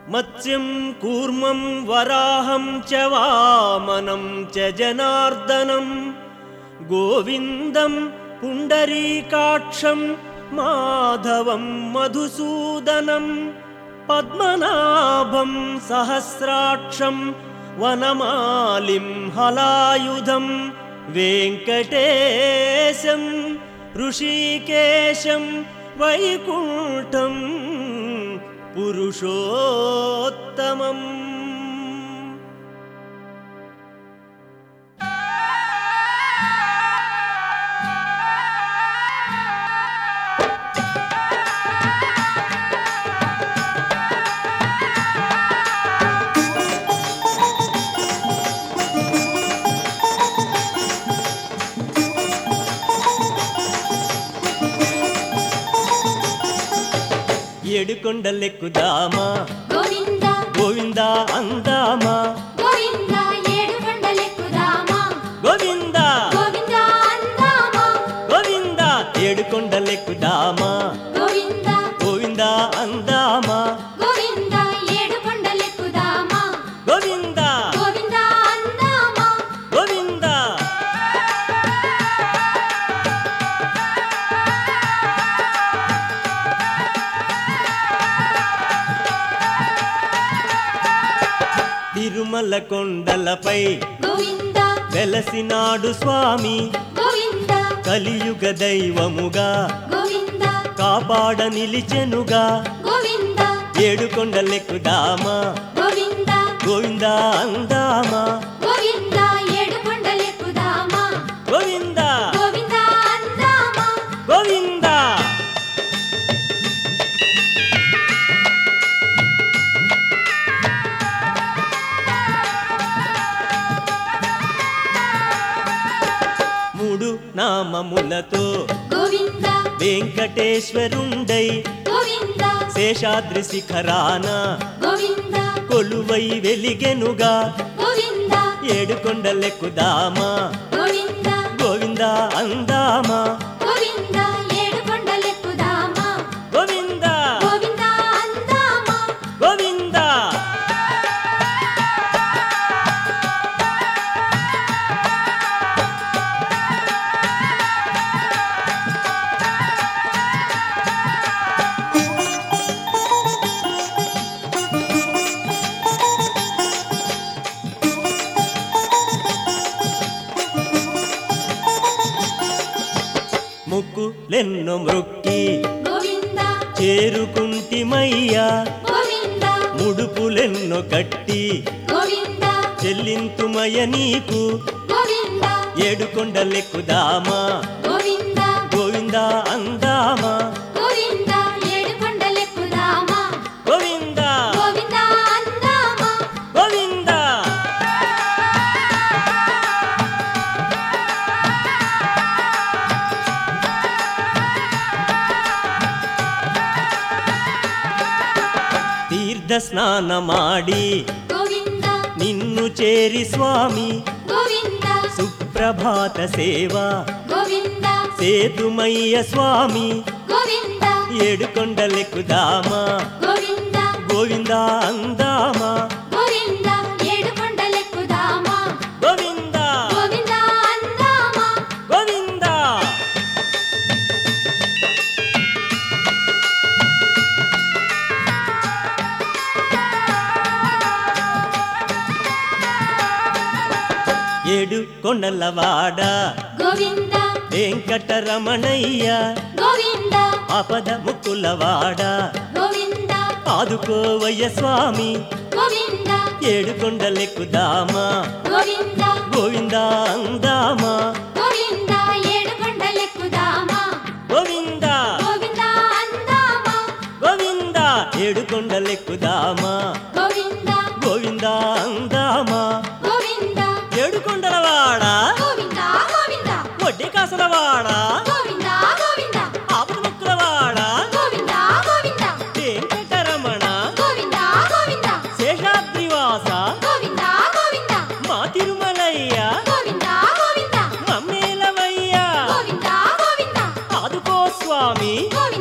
మత్స్యం కూర్మం వరాహం చ వామనం చ జనార్దనం గోవిందం పుండరీకాక్షం మాధవం మధుసూదనం పద్మనాభం సహస్రాక్షం వనమాలిం హలాయుధం వెంకటేశం ఋషికేశం వైకుంఠం పురుషోత్తమం. ఏడుకొండలెక్కుదామా గోవిందా గోవిందా అందామా గోవిందా ఏడుకొండలెక్కుదామా గోవిందా గోవిందా అందామా గోవిందా ఏడుకొండలెక్కుదామా గోవిందా గోవిందా అందామా గోవిందా ఏడుకొండలెక్కుదామా గోవిందా గోవిందా అందామా గోవిందా. తిరుమల కొండలపై గోవిందా వెలసినాడు స్వామి గోవిందా కలియుగ దైవముగా గోవిందా కాపాడ నిలిచెనుగా గోవిందా ఏడుకొండలెక్కుదామా గోవిందా గోవిందా అందామా గోవిందా ఏడుకొండలెక్కుదామా గోవిందా గోవిందా అందామా గోవిందా. మూడు నామములతో గోవిందా వెంకటేశ్వరుండై గోవిందా శేషాద్రి శిఖరాన గోవిందా కొలువై వెలిగెనుగా గోవిందా ఏడుకొండలెక్కుదామా గోవిందా గోవిందా అందామా గోవిందా ఏడుకొండలెక్కుదామా గోవిందా గోవిందా అందామా గోవిందా. ముక్కులెన్నో మృక్కి గోవిందా చేరుకుంటిమయ్యా గోవిందా ముడుపులెన్నో కట్టి గోవిందా చెల్లింతుమయ నీకు గోవిందా ఏడుకొండలెక్కుదామా గోవిందా గోవిందా అందామా గోవిందా ఏడుకొండలెక్కుదామా గోవిందా గోవిందా అందామా గోవిందా. తీర్థ స్నానమాడి గోవిందా నిన్ను చేరి స్వామి గోవిందా సుప్రభాత సేవ గోవిందా సేతుమయ్య స్వామి గోవిందా ఏడుకొండలెక్కుదామా గోవిందా గోవిందా అందామా గోవిందా ఏడుకొండలెక్కుదామా గోవిందా గోవిందా అందామా గోవిందా. ఏడు కొండలవాడ గోవిందా వెంకటరమణయ్య గోవిందా ఆపద ముక్కులవాడ గోవిందా ఆదుకోవయ్య స్వామి గోవిందా ఏడుకొండలెక్కుదామా గోవిందా గోవిందా అందామా గోవిందా ఏడుకొండలెక్కుదామా గోవిందా గోవిందా అందామా గోవిందా ఏడుకొండలెక్కుదామా గోవిందా గోవిందా అందామా గోవిందా ఏడుకొండలవాడ గోవిందా గోవిందా వడ్డీ కాసులవాడ గోవిందా గోవిందా ఆపద ముక్కులవాడ గోవిందా గోవిందా వెంకటరమణ గోవిందా గోవిందా శేషాద్రివాస గోవిందా గోవిందా మా తిరుమలయ్య గోవిందా గోవిందా మమ్మేలవయ్య గోవిందా గోవిందా ఆదుకో స్వామి గోవిందా